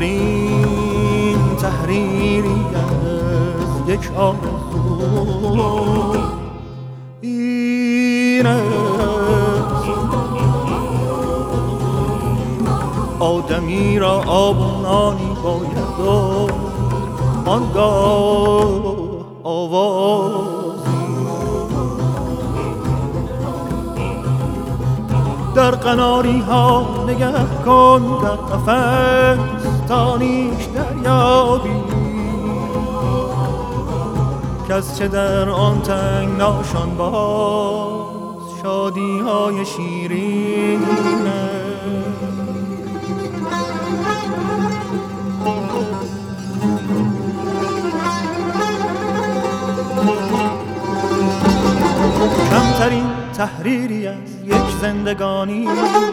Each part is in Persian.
کمترین تحریری از یک آرزو این است. آدمی را آب و نانی باید و آنگاه آوازی در قناری ها نگه کن، در قفس تا نیش دریابی کس چه در آن تنگناشان باز شادی های شیرین کمترین تحریری از یک زندگانی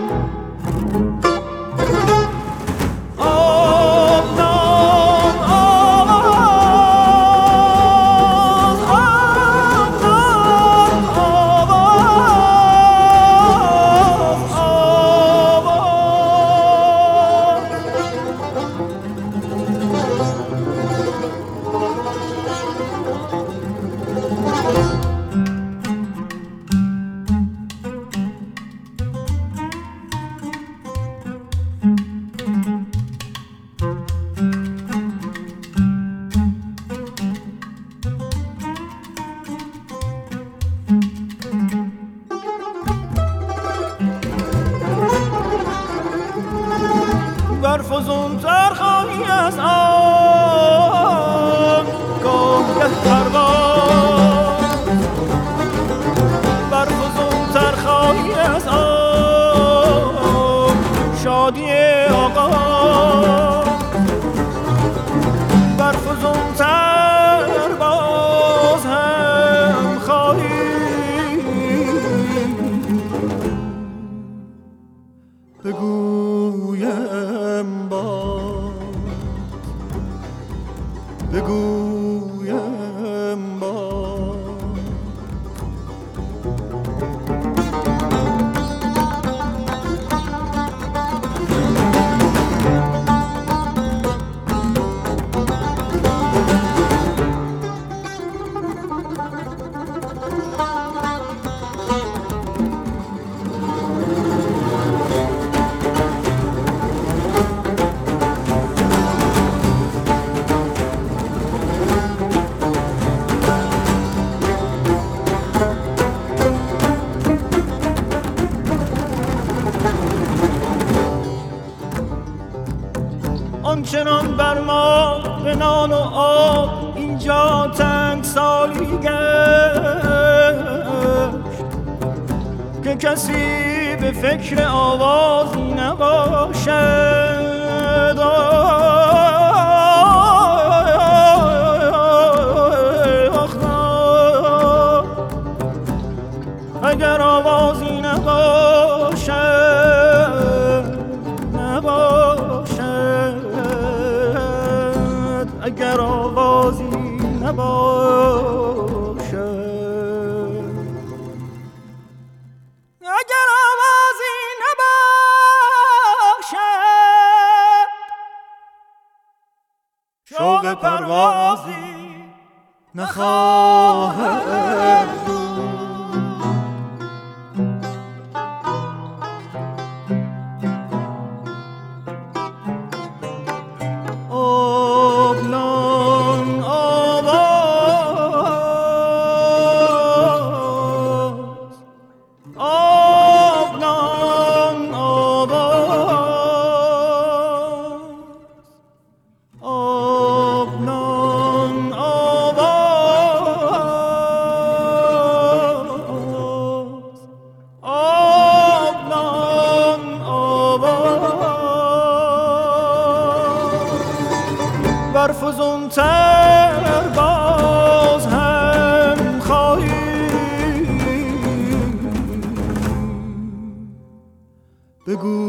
برفزونتر خواهی از آن گاه پرواز، برفزونتر خواهی از آن شادی آغاز، برفزونتر باز هم خواهی بگویم بگویم آنچنان بر ما به نان و آب اینجا تنگ سالی گشت که کسی به فکر آوازی نباشد. اگر آوازی نباشد اگر آوازی نباشد اگر آوازی نباشد شوق پروازی نخواهد بود. برفزونتر باز هم خواهی بگو